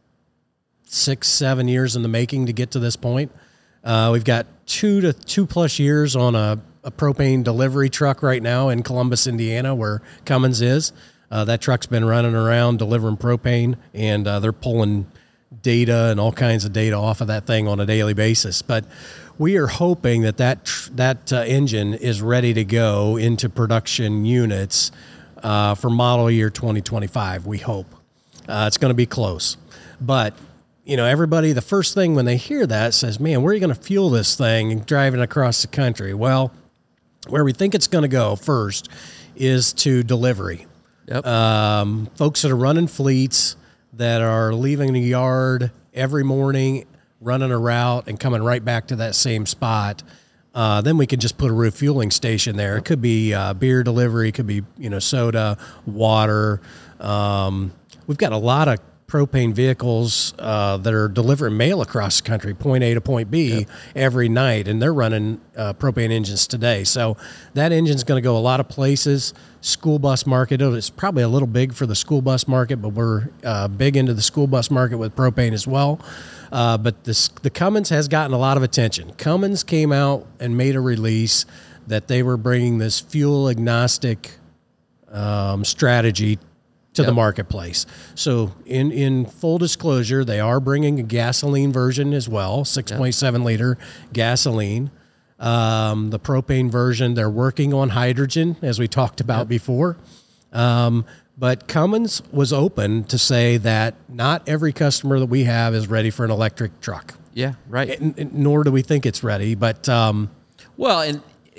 six, seven years in the making to get to this point. Uh, we've got two to two plus years on a, a propane delivery truck right now in Columbus, Indiana, where Cummins is. Uh, that truck's been running around delivering propane, and uh, they're pulling data and all kinds of data off of that thing on a daily basis. But we are hoping that that, tr- that uh, engine is ready to go into production units uh, for model year twenty twenty-five, we hope. Uh, it's going to be close. But, you know, everybody, the first thing when they hear that says, man, where are you going to fuel this thing driving across the country? Well, where we think it's going to go first is to delivery. Yep. Um, folks that are running fleets that are leaving the yard every morning, running a route and coming right back to that same spot. Uh, then we could just put a refueling station there. It could be uh, beer delivery, it could be, you know, soda, water. Um, we've got a lot of propane vehicles uh, that are delivering mail across the country, point A to point B, yep. every night, and they're running uh, propane engines today. So that engine's going to go a lot of places. School bus market, it's probably a little big for the school bus market, but we're uh, big into the school bus market with propane as well. Uh, but this, the Cummins has gotten a lot of attention. Cummins came out and made a release that they were bringing this fuel agnostic um, strategy to yep. the marketplace. So in, in full disclosure, they are bringing a gasoline version as well, six point seven yep. liter gasoline. Um, the propane version, they're working on hydrogen, as we talked about yep. before. Um, but Cummins was open to say that not every customer that we have is ready for an electric truck. Yeah, right. And, and nor do we think it's ready. But um, well, and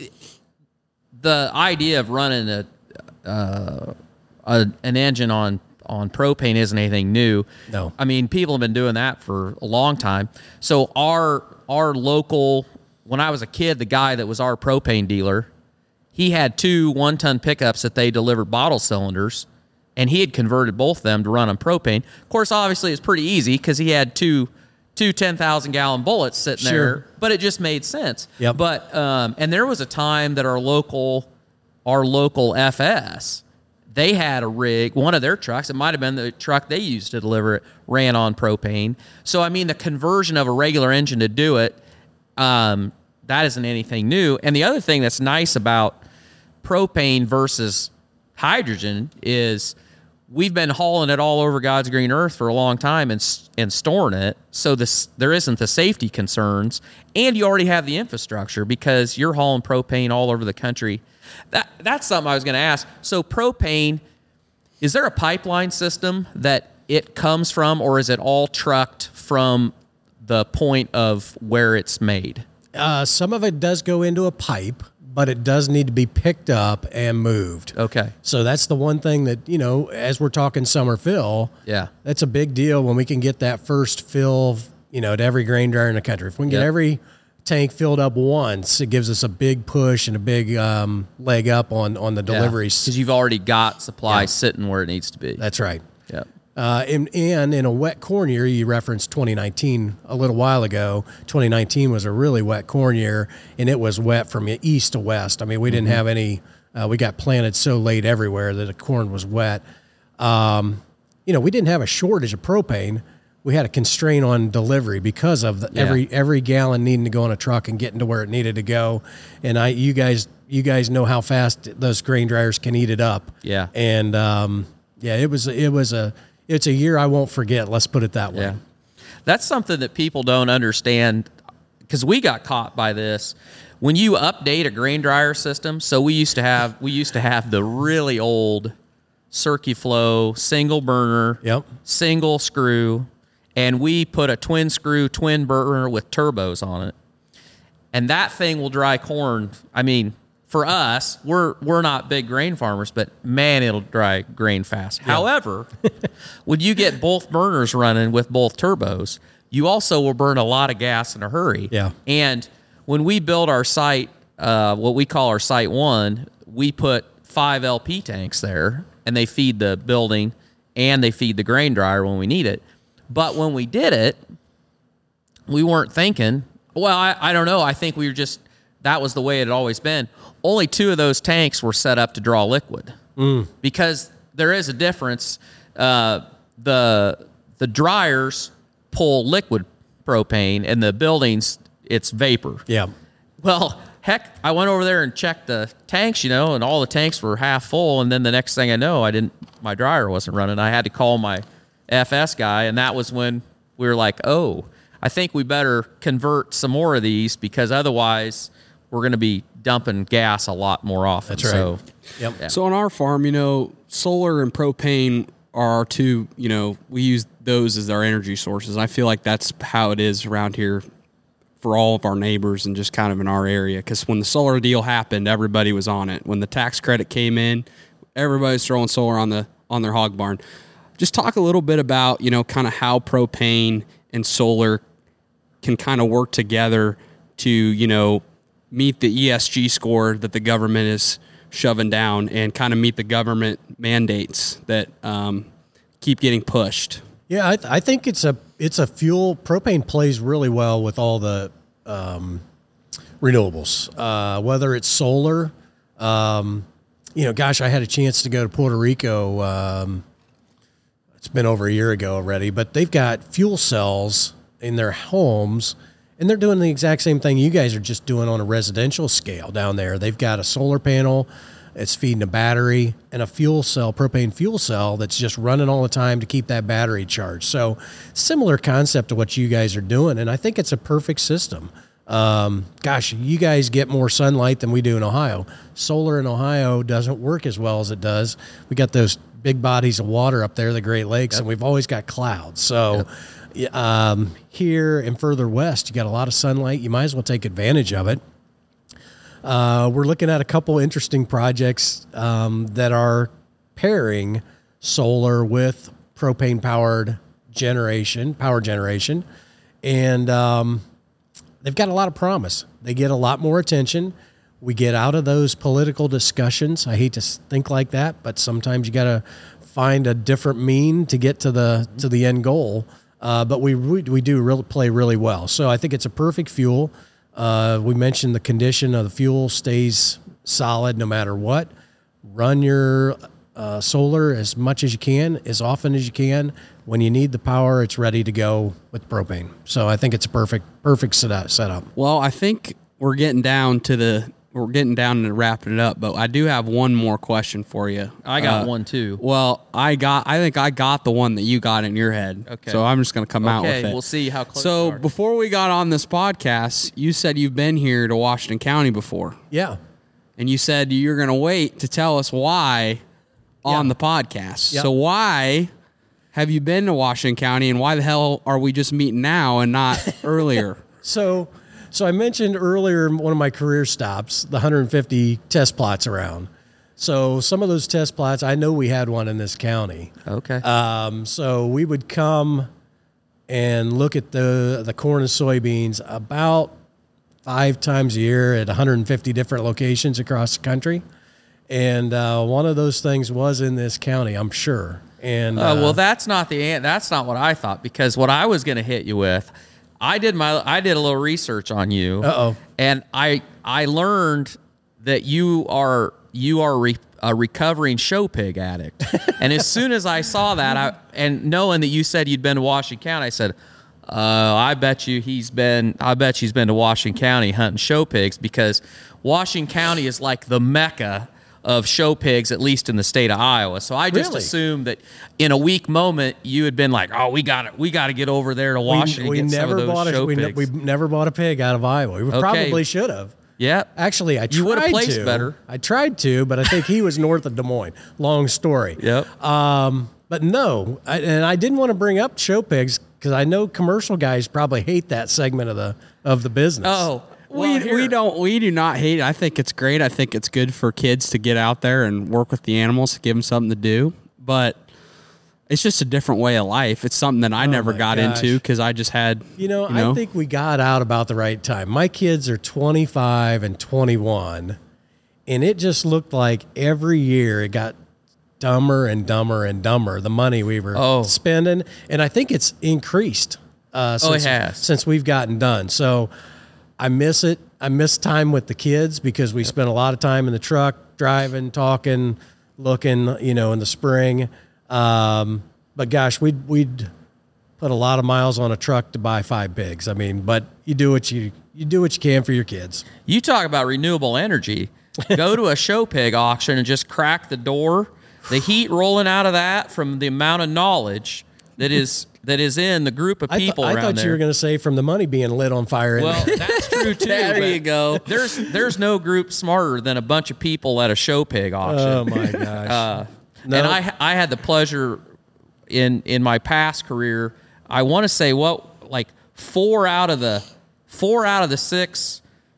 the idea of running a, uh, a an engine on on propane isn't anything new. No, I mean, people have been doing that for a long time. So our our local, when I was a kid, the guy that was our propane dealer, he had two one-ton pickups that they delivered bottle cylinders, and he had converted both of them to run on propane. Of course, obviously, it's pretty easy because he had two two ten thousand gallon bullets sitting sure. there, but it just made sense. Yep. But um, and there was a time that our local our local F S, they had a rig, one of their trucks, it might have been the truck they used to deliver it, ran on propane. So, I mean, the conversion of a regular engine to do it, um, that isn't anything new. And the other thing that's nice about propane versus hydrogen is we've been hauling it all over God's green earth for a long time and and storing it, so this there isn't the safety concerns, and you already have the infrastructure because you're hauling propane all over the country. That that's something I was going to ask. So propane, is there a pipeline system that it comes from, or is it all trucked from the point of where it's made? Uh, some of it does go into a pipe, but it does need to be picked up and moved. Okay. So that's the one thing that, you know, as we're talking summer fill, yeah, that's a big deal when we can get that first fill, you know, to every grain dryer in the country. If we can get yep. every tank filled up once, it gives us a big push and a big um, leg up on, on the deliveries. Because you've already got supply Yeah. sitting where it needs to be. That's right. Yeah. Uh, and, and in a wet corn year, you referenced twenty nineteen a little while ago. twenty nineteen was a really wet corn year, and it was wet from east to west. I mean, we didn't Mm-hmm. have any, uh, we got planted so late everywhere that the corn was wet. Um, you know, we didn't have a shortage of propane. We had a constraint on delivery because of the, Yeah. every every gallon needing to go on a truck and getting to where it needed to go. And I, you guys, you guys know how fast those grain dryers can eat it up. Yeah. And um, yeah, it was it was a it's a year I won't forget. Let's put it that way. Yeah. That's something that people don't understand, because we got caught by this. When you update a grain dryer system, so we used to have we used to have the really old CircuFlow single burner, Yep. single screw, and we put a twin screw twin burner with turbos on it. And that thing will dry corn. I mean, for us, we're we're not big grain farmers, but man, it'll dry grain fast. Yeah. However, when you get both burners running with both turbos, you also will burn a lot of gas in a hurry. Yeah. And when we build our site, uh, what we call our site one, we put five L P tanks there, and they feed the building and they feed the grain dryer when we need it. But when we did it, we weren't thinking, well, I, I don't know. I think we were just, that was the way it had always been. Only two of those tanks were set up to draw liquid Mm. because there is a difference. Uh, the the dryers pull liquid propane, and the buildings, it's vapor. Yeah. Well, heck, I went over there and checked the tanks, you know, and all the tanks were half full. And then the next thing I know, I didn't, my dryer wasn't running. I had to call my F S guy, and that was when we were like, oh, I think we better convert some more of these, because otherwise we're going to be dumping gas a lot more often. That's right. So, Yep. yeah. So on our farm, you know, solar and propane are our two, you know, we use those as our energy sources. I feel like that's how it is around here for all of our neighbors and just kind of in our area. Because when the solar deal happened, everybody was on it. When the tax credit came in, everybody's throwing solar on the on their hog barn. Just talk a little bit about, you know, kind of how propane and solar can kind of work together to, you know, meet the E S G score that the government is shoving down and kind of meet the government mandates that um, keep getting pushed. Yeah, I, th- I think it's a it's a fuel. Propane plays really well with all the um, renewables, uh, whether it's solar. Um, you know, gosh, I had a chance to go to Puerto Rico. Um, it's been over a year ago already, but they've got fuel cells in their homes, and they're doing the exact same thing you guys are just doing on a residential scale down there. They've got a solar panel, it's feeding a battery, and a fuel cell, propane fuel cell, that's just running all the time to keep that battery charged. So similar concept to what you guys are doing, and I think it's a perfect system. Um, gosh, you guys get more sunlight than we do in Ohio. Solar in Ohio doesn't work as well as it does. We got those big bodies of water up there, the Great Lakes, yep. and we've always got clouds. So yep. um, here and further west, you got a lot of sunlight. You might as well take advantage of it. Uh, we're looking at a couple interesting projects um, that are pairing solar with propane-powered generation, power generation, and um, they've got a lot of promise. They get a lot more attention. We get out of those political discussions. I hate to think like that, but sometimes you got to find a different mean to get to the to the end goal. Uh, but we we do really play really well. So I think it's a perfect fuel. Uh, we mentioned the condition of the fuel stays solid no matter what. Run your uh, solar as much as you can, as often as you can. When you need the power, it's ready to go with propane. So I think it's a perfect perfect setup. setup. Well, I think we're getting down to the we're getting down to wrapping it up, but I do have one more question for you. I got uh, one too. Well, I got I think I got the one that you got in your head. Okay. So I'm just going to come okay, out with it. We'll see how close So we are. before we got on this podcast, you said you've been here to Washington County before. Yeah. And you said you're going to wait to tell us why on yeah. the podcast. Yep. So why have you been to Washington County, and why the hell are we just meeting now and not earlier? So so I mentioned earlier in one of my career stops, the one hundred fifty test plots around. So some of those test plots, I know we had one in this county. Okay. Um, so we would come and look at the, the corn and soybeans about five times a year at one hundred fifty different locations across the country. And uh, one of those things was in this county, I'm sure. And uh, uh, well, that's not the an- that's not what I thought, because what I was going to hit you with, I did my I did a little research on you. Uh-oh. And I I learned that you are you are re, a recovering show pig addict. And as soon as I saw that, I and knowing that you said you'd been to Washington County, I said, uh, I bet you he's been I bet you he's been to Washington County hunting show pigs, because Washington County is like the mecca of show pigs, at least in the state of Iowa. So I just Really? assumed that in a weak moment you had been like, "Oh, we got it. We got to get over there to Washington we, we and get some never of those bought show a, we, ne- pigs." we never bought a pig out of Iowa. We Okay. probably should have. Yeah. Actually, I tried You would've placed to. better. I tried to, but I think he was north of Des Moines. Long story. Yep. Um, but no, I, and I didn't want to bring up show pigs because I know commercial guys probably hate that segment of the of the business. Oh, We, well, here- we don't we do not hate it. I think it's great. I think it's good for kids to get out there and work with the animals, to give them something to do. But it's just a different way of life. It's something that I Oh never my got gosh. into because I just had You know, you know I think we got out about the right time. My kids are twenty-five and twenty-one, and it just looked like every year it got dumber and dumber and dumber, the money we were Oh. spending. And I think it's increased uh, Oh, it since, has. since we've gotten done. So I miss it. I miss time with the kids because we spent a lot of time in the truck, driving, talking, looking, you know, in the spring. Um, but gosh, we'd, we'd put a lot of miles on a truck to buy five pigs. I mean, but you do what you, you do what you can for your kids. You talk about renewable energy. Go to a show pig auction and just crack the door. The heat rolling out of that from the amount of knowledge that is that is in the group of I, th- people I around thought there. you were going to say from the money being lit on fire. in Well, there. that's true too. There but you go. There's there's no group smarter than a bunch of people at a show pig auction. Oh my gosh. Uh, No. And I I had the pleasure in in my past career. I want to say what like four out of the four out of the six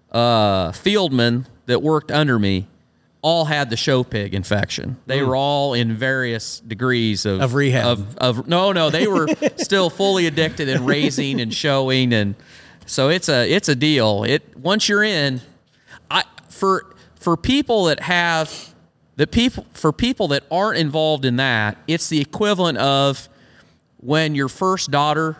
uh, fieldmen that worked under me all had the show pig infection. They were all in various degrees of Of rehab. Of, of no, no, they were still fully addicted and raising and showing, and so it's a it's a deal. It once you're in, I for for people that have the people for people that aren't involved in that, it's the equivalent of when your first daughter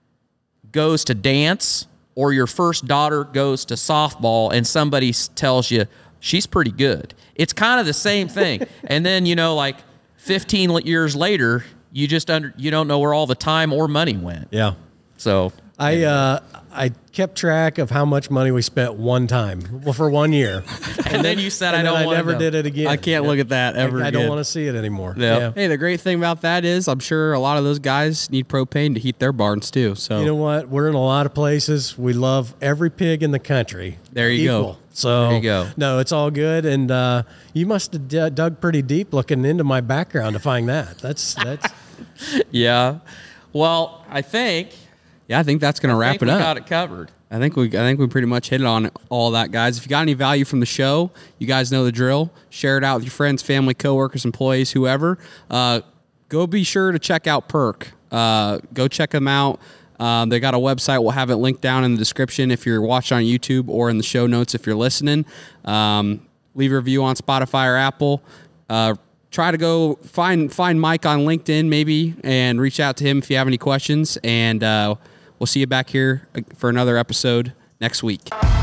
goes to dance or your first daughter goes to softball and somebody s- tells you she's pretty good. It's kind of the same thing. And then, you know, like fifteen years later, you just under you don't know where all the time or money went. yeah. So I uh, I kept track of how much money we spent one time, well, for one year, and then you said, and "I then don't." I want never to did it again. I can't look at that ever I, I again. don't want to see it anymore. Yeah. Yeah. Hey, the great thing about that is I'm sure a lot of those guys need propane to heat their barns too. So You know what? We're in a lot of places. We love every pig in the country. There you go. Equal. So There you go. No, it's all good. And uh, you must have d- dug pretty deep looking into my background to find that. That's that's. Yeah. Well, I think yeah, I think that's going to I wrap think it we up. got it covered. I think we I think we pretty much hit it on all that, guys. If you got any value from the show, you guys know the drill. Share it out with your friends, family, coworkers, employees, whoever. Uh, go be sure to check out Perk. Uh, go check them out. Um, they got a website. We'll have it linked down in the description if you're watching on YouTube, or in the show notes if you're listening. Um, leave a review on Spotify or Apple. Uh, try to go find find Mike on LinkedIn maybe and reach out to him if you have any questions. And uh, we'll see you back here for another episode next week.